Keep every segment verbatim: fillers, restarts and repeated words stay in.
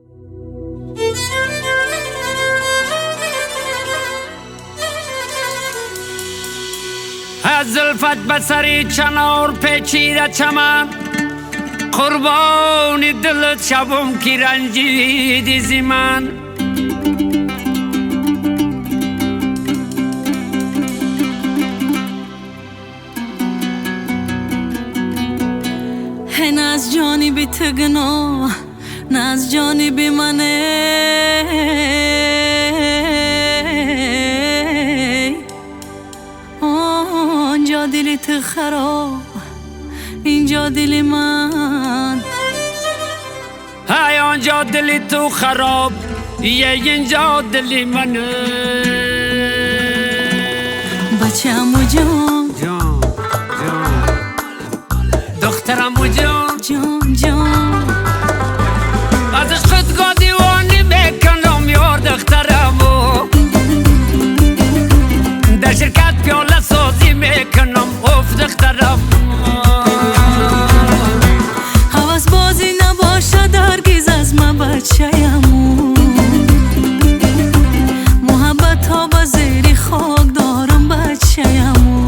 از زلفت بسری چنار پیچیده چمن قربانی دلت شبم کی رنجیدی زی من نه از جانب تو گناه نه از جانب منه آنجا دل تو خراب اینجا دل من های آنجا دل تو خراب یه اینجا دل منه بچه‌مو جان جان جان دخترمو جان جان جان از عشقت گاه دیوانی میکنم یار دخترمو در شرکت پیاله سازی میکنم اوف دخترم حواس بازی نباشد هرگز از من بچه‌مو محبت ها با زیر خاک دارم بچه‌مو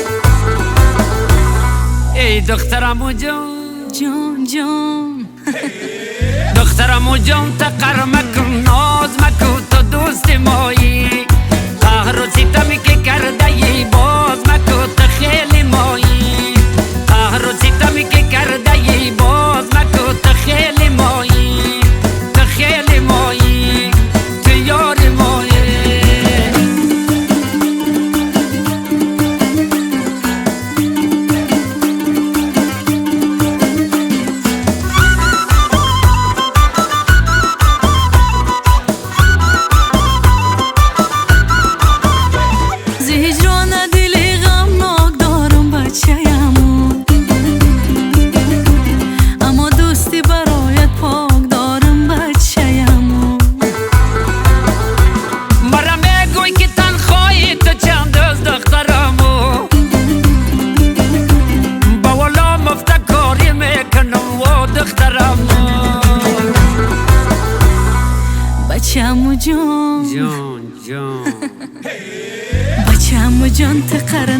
ای دخترمو جان جان جان دخترمو جان تقر مکن ناز مکن تو دوست مایی قهر و ستمی که کرده ای باز مکن تو خیلی مایی قهر و ستمی که کرده ای باز مکن تو خیلی مایی تو خیلی مایی تو یار مایی بچه‌مو جان جان جان بچه‌مو جان تقر